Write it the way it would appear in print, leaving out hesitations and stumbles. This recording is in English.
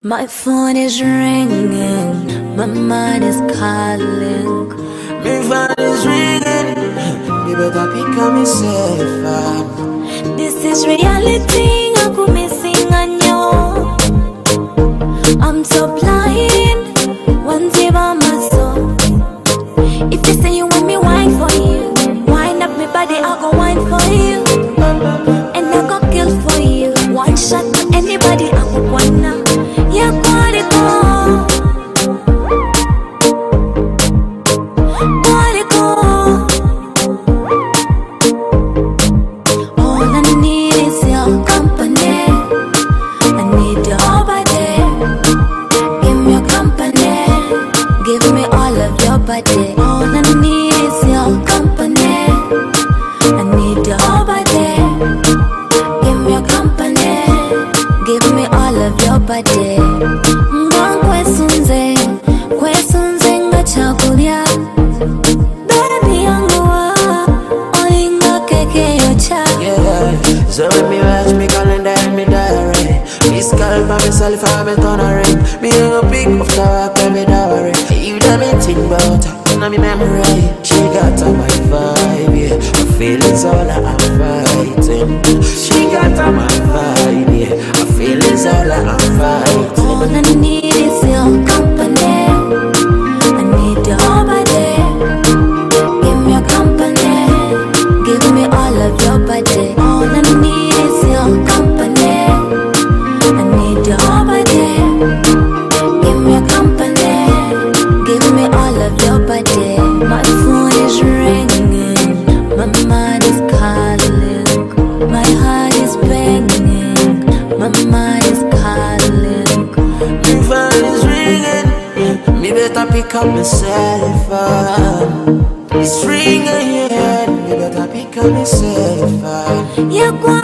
My phone is ringing, my mind is calling. My phone is ringing, you better pick up myself. This is reality, aku missing on you. I'm so blind, one day by my soul. If you say you want me, wine for you. Wind up my body, I'll go wine for you. And I go kill for you. One shot to anybody, I will wanna. Yeah, body go. Body go. All I need is your company. I need your body. Give me your company. Give me all of your body. All I need is your company. I need your body. Give me your company. Give me all of your body. Kwesunze ngachakulya. Baby yangu wa olinga keke yocha. Yeah, so when me watch me calendar and me diary, me scalp on myself and me turn a ring. Me a pick up the rock and me diary. You done me think about her, me memory. She got on my vibe, yeah. Her feelings all I'm fighting. She got on my vibe, yeah. Her feelings all I'm fighting. All I need is your company. I need your body. Give me your company. Give me all of your body. All I need is your company. I need your body. Give me your company. Give me all of your body. My phone is ringing. My mind is calling. My heart is banging. My mind is calling. My phone is ringing, me better pick up myself. It's ringing, yeah. Me better pick up myself. Yeah,